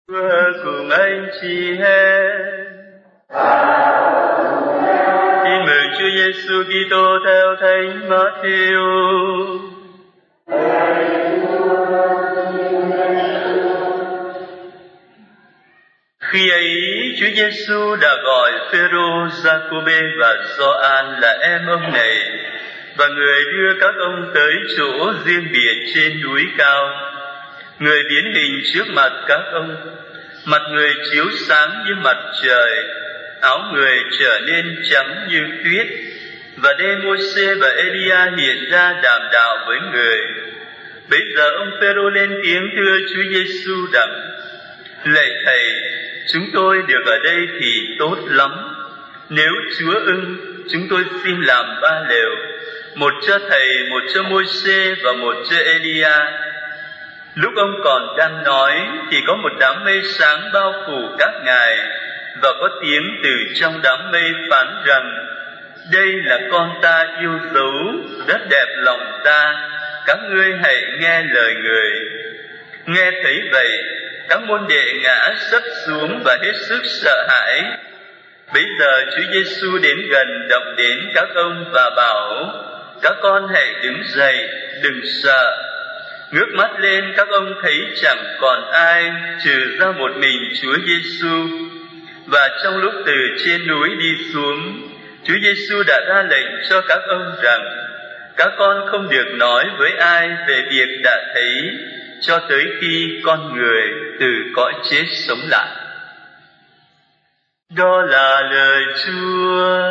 Cùng anh chị em tin mừng Chúa Giêsu Kitô theo Thánh Matthew. Khi ấy Chúa Giêsu đã gọi Phêrô, Giacôbê và Gioan là em ông này, và người đưa các ông tới chỗ riêng biệt trên núi cao. Người biến hình trước mặt các ông, mặt người chiếu sáng như mặt trời, áo người trở nên trắng như tuyết. Và đêm Môi-se và Elia hiện ra đàm đạo với người. Bấy giờ ông Phêrô lên tiếng thưa Chúa Giêsu rằng: Lạy Thầy, chúng tôi được ở đây thì tốt lắm. Nếu Chúa ưng, chúng tôi xin làm 3 lều, một cho Thầy, một cho Môi-se và một cho Elia. Lúc ông còn đang nói thì có một đám mây sáng bao phủ các ngài, và có tiếng từ trong đám mây phán rằng: Đây là con ta yêu dấu, rất đẹp lòng ta, các ngươi hãy nghe lời người. Nghe thấy vậy, các môn đệ ngã sấp xuống và hết sức sợ hãi. Bấy giờ Chúa Giêsu đến gần động đến các ông và bảo: Các con hãy đứng dậy, đừng sợ. Ngước mắt lên, các ông thấy chẳng còn ai trừ ra một mình Chúa Giêsu. Và trong lúc từ trên núi đi xuống, Chúa Giêsu đã ra lệnh cho các ông rằng: Các con không được nói với ai về việc đã thấy, cho tới khi con người từ cõi chết sống lại. Đó là lời Chúa.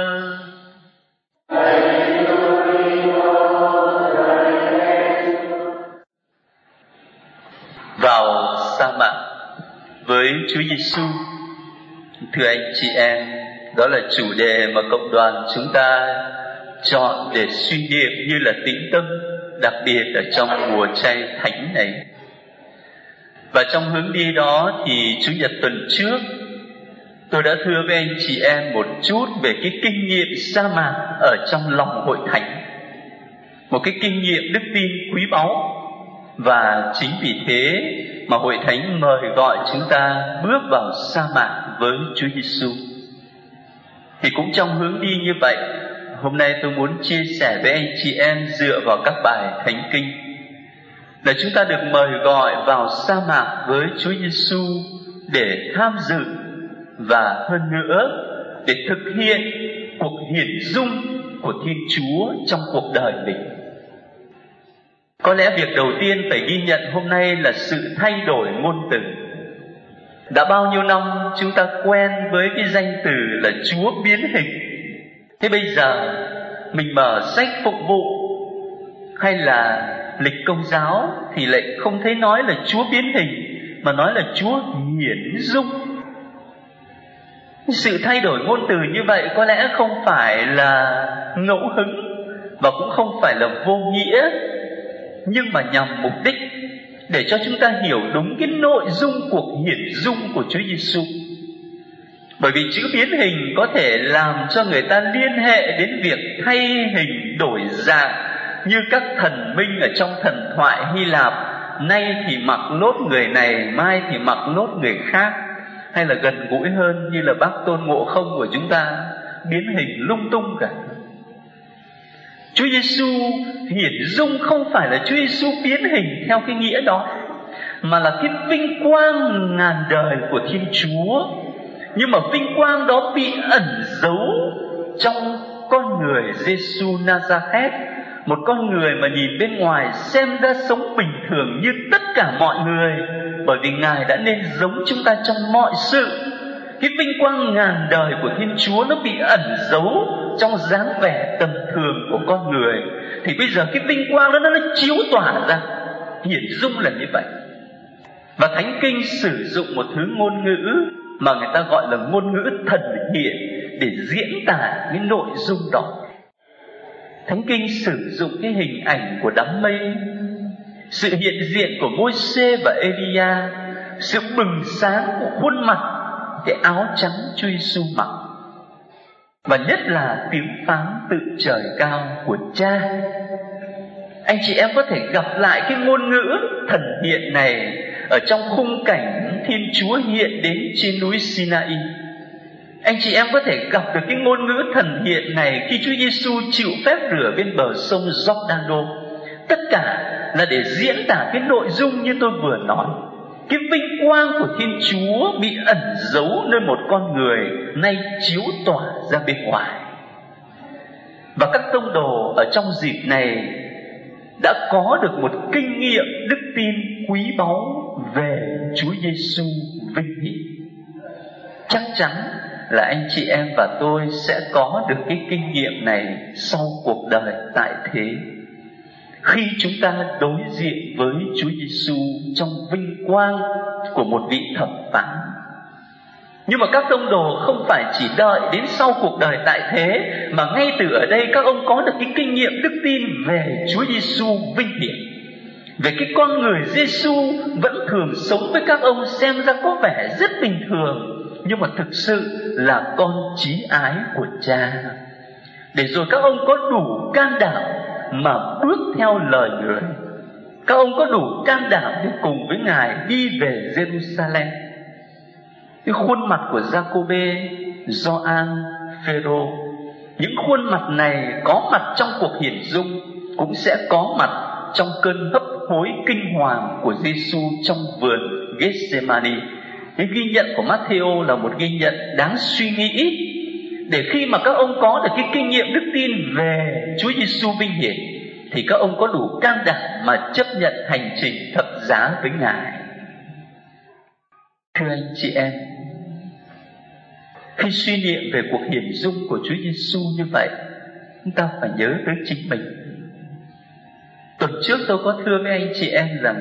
Vào sa mạc với Chúa Giêsu. Thưa anh chị em, đó là chủ đề mà cộng đoàn chúng ta chọn để suy niệm như là tĩnh tâm, đặc biệt ở trong mùa chay thánh này. Và trong hướng đi đó thì Chủ nhật tuần trước, tôi đã thưa với anh chị em một chút về cái kinh nghiệm sa mạc ở trong lòng hội thánh, một cái kinh nghiệm đức tin quý báu. Và chính vì thế mà hội thánh mời gọi chúng ta bước vào sa mạc với Chúa Giêsu. Thì cũng trong hướng đi như vậy, hôm nay tôi muốn chia sẻ với anh chị em dựa vào các bài thánh kinh, là chúng ta được mời gọi vào sa mạc với Chúa Giêsu để tham dự, và hơn nữa để thực hiện cuộc hiển dung của Thiên Chúa trong cuộc đời mình. Có lẽ việc đầu tiên phải ghi nhận hôm nay là sự thay đổi ngôn từ. Đã bao nhiêu năm chúng ta quen với cái danh từ là Chúa biến hình. Thế bây giờ mình mở sách phục vụ hay là lịch Công giáo thì lại không thấy nói là Chúa biến hình, mà nói là Chúa hiển dung. Sự thay đổi ngôn từ như vậy có lẽ không phải là ngẫu hứng và cũng không phải là vô nghĩa, nhưng mà nhằm mục đích để cho chúng ta hiểu đúng cái nội dung cuộc hiển dung của Chúa Giêsu. Bởi vì chữ biến hình có thể làm cho người ta liên hệ đến việc thay hình đổi dạng, như các thần minh ở trong thần thoại Hy Lạp, nay thì mặc nốt người này, mai thì mặc nốt người khác. Hay là gần gũi hơn như là Bác Tôn Ngộ Không của chúng ta, biến hình lung tung cả. Chúa Giêsu hiển dung không phải là Chúa Giêsu biến hình theo cái nghĩa đó, mà là cái vinh quang ngàn đời của Thiên Chúa. Nhưng mà vinh quang đó bị ẩn giấu trong con người Giêsu Nazareth, một con người mà nhìn bên ngoài xem ra sống bình thường như tất cả mọi người, bởi vì Ngài đã nên giống chúng ta trong mọi sự. Cái vinh quang ngàn đời của Thiên Chúa nó bị ẩn giấu trong dáng vẻ tầm thường của con người. Thì bây giờ cái vinh quang đó nó chiếu tỏa ra, hiển dung là như vậy. Và Thánh Kinh sử dụng một thứ ngôn ngữ mà người ta gọi là ngôn ngữ thần hiện để diễn tả cái nội dung đó. Thánh Kinh sử dụng cái hình ảnh của đám mây, sự hiện diện của Môi-se và Elia, sự bừng sáng của khuôn mặt, cái áo trắng Chúa Giêsu mặc, và nhất là tiếng phán từ trời cao của Cha. Anh chị em có thể gặp lại cái ngôn ngữ thần hiện này ở trong khung cảnh Thiên Chúa hiện đến trên núi Sinai. Anh chị em có thể gặp được cái ngôn ngữ thần hiện này khi Chúa Giêsu chịu phép rửa bên bờ sông Giordano. Tất cả là để diễn tả cái nội dung như tôi vừa nói. Cái vinh quang của Thiên Chúa bị ẩn giấu nơi một con người, nay chiếu tỏa ra bên ngoài. Và các tông đồ ở trong dịp này đã có được một kinh nghiệm đức tin quý báu về Chúa Giêsu vinh hiển. Chắc chắn là anh chị em và tôi sẽ có được cái kinh nghiệm này sau cuộc đời tại thế, khi chúng ta đối diện với Chúa Giêsu trong vinh quang của một vị thẩm phán. Nhưng mà các tông đồ không phải chỉ đợi đến sau cuộc đời tại thế, mà ngay từ ở đây các ông có được cái kinh nghiệm đức tin về Chúa Giêsu vinh hiển, về cái con người Giêsu vẫn thường sống với các ông xem ra có vẻ rất bình thường, nhưng mà thực sự là con chí ái của Cha. Để rồi các ông có đủ can đảm mà bước theo lời người. Các ông có đủ can đảm để cùng với Ngài đi về Jerusalem. Cái khuôn mặt của Giacôbê, Gioan, Phêrô, những khuôn mặt này có mặt trong cuộc hiển dung, cũng sẽ có mặt trong cơn hấp hối kinh hoàng của Giêsu trong vườn Gethsemane. Cái ghi nhận của Matthew là một ghi nhận đáng suy nghĩ, để khi mà các ông có được cái kinh nghiệm đức tin về Chúa Giêsu vinh hiển, thì các ông có đủ can đảm mà chấp nhận hành trình thập giá với Ngài. Thưa anh chị em, khi suy niệm về cuộc hiển dung của Chúa Giêsu như vậy, chúng ta phải nhớ tới chính mình. Tuần trước tôi có thưa với anh chị em rằng,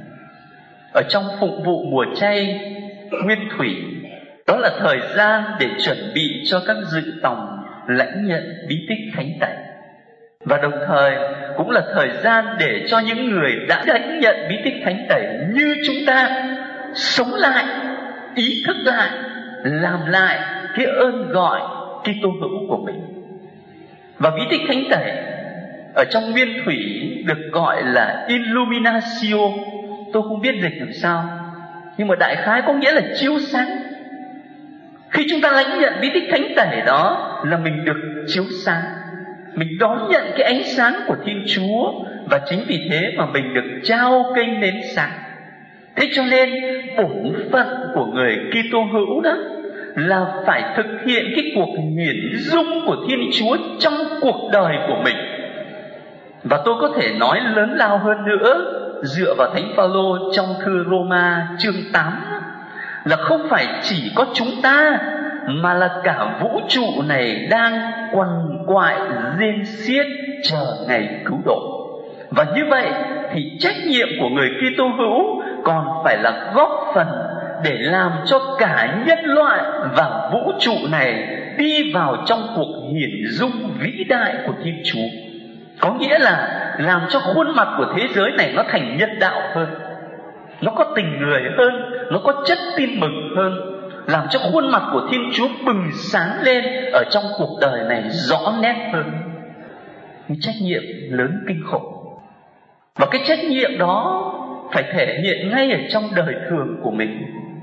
ở trong phụng vụ mùa chay Nguyên Thủy, đó là thời gian để chuẩn bị cho các dự tòng lãnh nhận bí tích thánh tẩy, và đồng thời cũng là thời gian để cho những người đã lãnh nhận bí tích thánh tẩy như chúng ta sống lại, ý thức lại, làm lại cái ơn gọi Kitô hữu của mình. Và bí tích thánh tẩy ở trong Nguyên Thủy được gọi là Illuminatio. Tôi không biết dịch làm sao, nhưng mà đại khái có nghĩa là chiếu sáng. Khi chúng ta lãnh nhận bí tích thánh tẩy đó là mình được chiếu sáng, mình đón nhận cái ánh sáng của Thiên Chúa, và chính vì thế mà mình được trao cây nến sáng. Thế cho nên bổn phận của người Kitô hữu đó là phải thực hiện cái cuộc hiển dung của Thiên Chúa trong cuộc đời của mình. Và tôi có thể nói lớn lao hơn nữa, dựa vào Thánh Phaolô trong thư Roma chương 8, là không phải chỉ có chúng ta, mà là cả vũ trụ này đang quằn quại rên xiết chờ ngày cứu độ. Và như vậy thì trách nhiệm của người Kitô hữu còn phải là góp phần để làm cho cả nhân loại và vũ trụ này đi vào trong cuộc hiển dung vĩ đại của Thiên Chúa. Có nghĩa là làm cho khuôn mặt của thế giới này nó thành nhân đạo hơn, nó có tình người hơn, nó có chất tin mừng hơn, làm cho khuôn mặt của Thiên Chúa bừng sáng lên ở trong cuộc đời này rõ nét hơn. Cái trách nhiệm lớn kinh khủng. Và cái trách nhiệm đó phải thể hiện ngay ở trong đời thường của mình.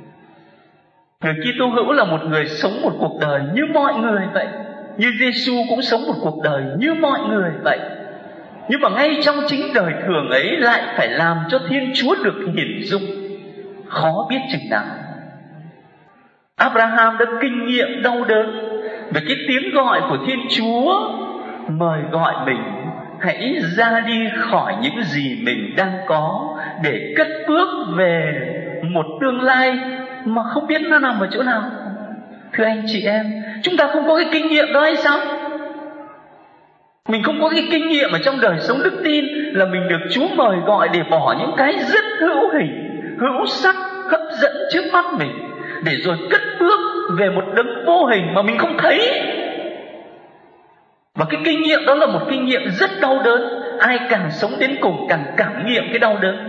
Người Kitô hữu là một người sống một cuộc đời như mọi người vậy, như Giêsu cũng sống một cuộc đời như mọi người vậy. Nhưng mà ngay trong chính đời thường ấy lại phải làm cho Thiên Chúa được hiển dung, khó biết chừng nào. Abraham đã kinh nghiệm đau đớn về cái tiếng gọi của Thiên Chúa mời gọi mình hãy ra đi khỏi những gì mình đang có để cất bước về một tương lai mà không biết nó nằm ở chỗ nào. Thưa anh chị em, chúng ta không có cái kinh nghiệm đó hay sao? Mình không có cái kinh nghiệm ở trong đời sống đức tin là mình được Chúa mời gọi để bỏ những cái rất hữu hình, hữu sắc, hấp dẫn trước mắt mình, để rồi cất bước về một đấng vô hình mà mình không thấy. Và cái kinh nghiệm đó là một kinh nghiệm rất đau đớn. Ai càng sống đến cùng càng cảm nghiệm cái đau đớn.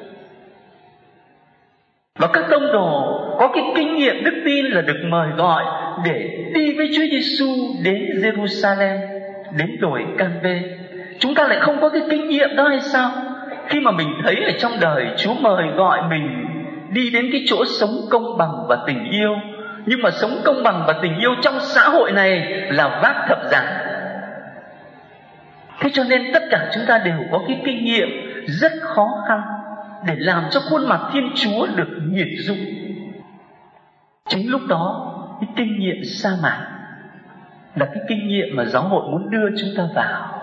Và các tông đồ có cái kinh nghiệm đức tin là được mời gọi để đi với Chúa Giêsu đến Jerusalem, đến đồi Can-vê. Chúng ta lại không có cái kinh nghiệm đó hay sao? Khi mà mình thấy ở trong đời Chúa mời gọi mình đi đến cái chỗ sống công bằng và tình yêu. Nhưng mà sống công bằng và tình yêu trong xã hội này là vác thập giá. Thế cho nên tất cả chúng ta đều có cái kinh nghiệm rất khó khăn để làm cho khuôn mặt Thiên Chúa được hiển dung. Chính lúc đó, cái kinh nghiệm sa mạc là cái kinh nghiệm mà giáo hội muốn đưa chúng ta vào.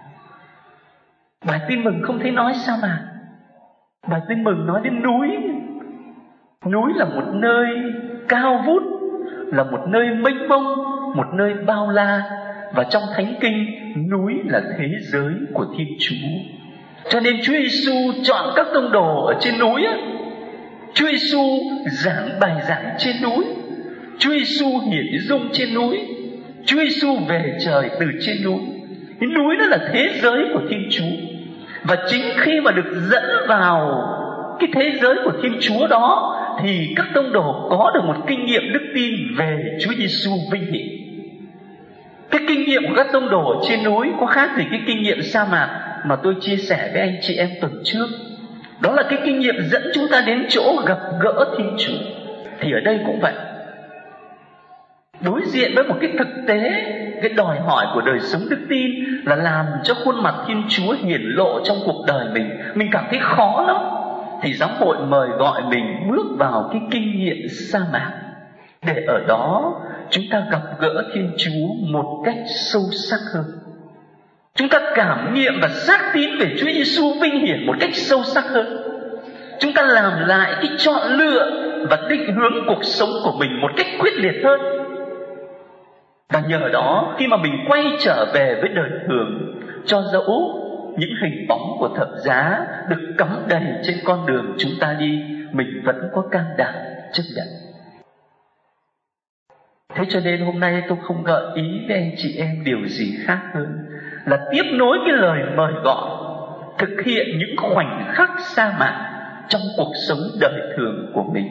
Bài tin mừng không thấy nói sa mạc. Bài tin mừng nói đến núi. Núi là một nơi cao vút, là một nơi mênh mông, một nơi bao la. Và trong Thánh Kinh, núi là thế giới của Thiên Chúa. Cho nên Chúa Giêsu chọn các tông đồ ở trên núi á. Chúa Giêsu giảng bài giảng trên núi. Chúa Giêsu hiển dung trên núi. Chúa Giêsu về trời từ trên núi. Cái núi đó là thế giới của Thiên Chúa. Và chính khi mà được dẫn vào cái thế giới của Thiên Chúa đó, thì các tông đồ có được một kinh nghiệm đức tin về Chúa Giêsu vinh hiển. Cái kinh nghiệm của các tông đồ ở trên núi có khác gì cái kinh nghiệm sa mạc mà tôi chia sẻ với anh chị em tuần trước. Đó là cái kinh nghiệm dẫn chúng ta đến chỗ gặp gỡ Thiên Chúa. Thì ở đây cũng vậy. Đối diện với một cái thực tế, cái đòi hỏi của đời sống đức tin là làm cho khuôn mặt Thiên Chúa hiển lộ trong cuộc đời mình cảm thấy khó lắm. Thì giáo hội mời gọi mình bước vào cái kinh nghiệm sa mạc, để ở đó chúng ta gặp gỡ Thiên Chúa một cách sâu sắc hơn. Chúng ta cảm nghiệm và xác tín về Chúa Giêsu vinh hiển một cách sâu sắc hơn. Chúng ta làm lại cái chọn lựa và định hướng cuộc sống của mình một cách quyết liệt hơn. Và nhờ đó, khi mà mình quay trở về với đời thường, cho dẫu những hình bóng của thập giá được cắm đầy trên con đường chúng ta đi, mình vẫn có can đảm chấp nhận. Thế cho nên hôm nay tôi không gợi ý với anh chị em điều gì khác hơn là tiếp nối cái lời mời gọi, thực hiện những khoảnh khắc sa mạc trong cuộc sống đời thường của mình.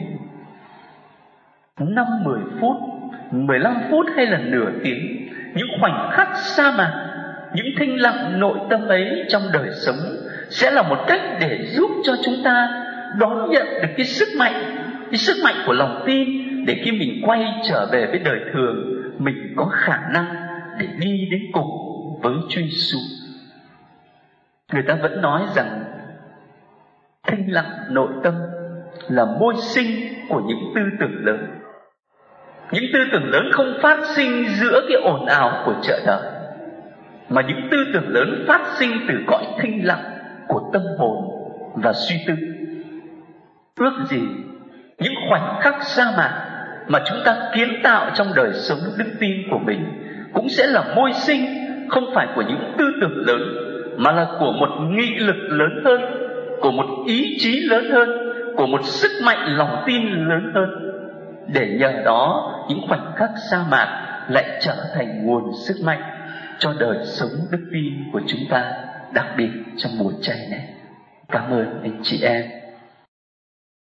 5, 10 phút, 15 phút hay là nửa tiếng, những khoảnh khắc sa mạc, những thinh lặng nội tâm ấy trong đời sống sẽ là một cách để giúp cho chúng ta đón nhận được cái sức mạnh của lòng tin, để khi mình quay trở về với đời thường, mình có khả năng để đi đến cùng với Chúa Giêsu. Người ta vẫn nói rằng thinh lặng nội tâm là môi sinh của những tư tưởng lớn. Những tư tưởng lớn không phát sinh giữa cái ồn ào của chợ đời, mà những tư tưởng lớn phát sinh từ cõi thinh lặng của tâm hồn và suy tư. Ước gì những khoảnh khắc sa mạc mà chúng ta kiến tạo trong đời sống đức tin của mình cũng sẽ là môi sinh không phải của những tư tưởng lớn, mà là của một nghị lực lớn hơn, của một ý chí lớn hơn, của một sức mạnh lòng tin lớn hơn, để nhờ đó những khoảnh khắc sa mạc lại trở thành nguồn sức mạnh cho đời sống đức tin của chúng ta, đặc biệt trong mùa chay này. Cảm ơn anh chị em.